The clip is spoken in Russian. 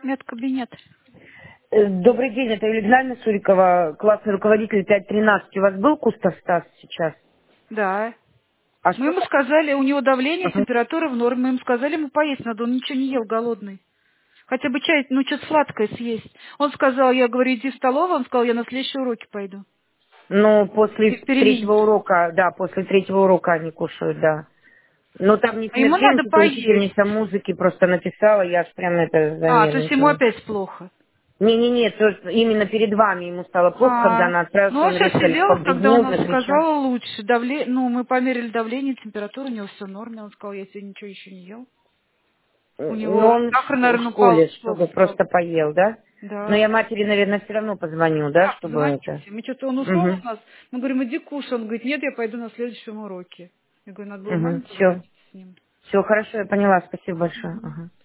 Медкабинет. Добрый день, это Елена Сурикова, классный руководитель 513. У вас был Кустав Стас сейчас? Да. А Мы что ему там? сказали, у него давление, Ага. температура в норме. Мы ему сказали, ему поесть надо, он ничего не ел, голодный. Хотя бы чай, ну, что-то сладкое съесть. Он сказал, я говорю, иди в столовую, он сказал, я на следующие уроки пойду. Ну, после Переменить. третьего урока, да, после третьего урока они кушают, да. Но там не А ему надо смертельно, это поесть. учительница музыки просто написала, я аж прям это А, то есть ему занервничала. опять плохо. Не-не-не, именно перед вами ему стало плохо, когда А, она отправилась, ну он он все резко сидел, когда он побледнел, нам закричал. сказал лучше. Ну, мы померили давление, температуру, у него все в норме. Он сказал, я сегодня ничего еще не ел. У Ну, него он сахар, в наверное, упал, школе, плохо чтобы стал. просто поел, да? Но Да. я матери, наверное, все равно позвоню, да, Да, чтобы позвоните. это... Мы что-то он ушел Угу. у нас. Мы говорим, иди кушай. Он говорит, нет, я пойду на следующем уроке. Я говорю, надо было Угу. маме Все. позвонить с ним. Все хорошо, я поняла. Спасибо большое. Мгм. Ага.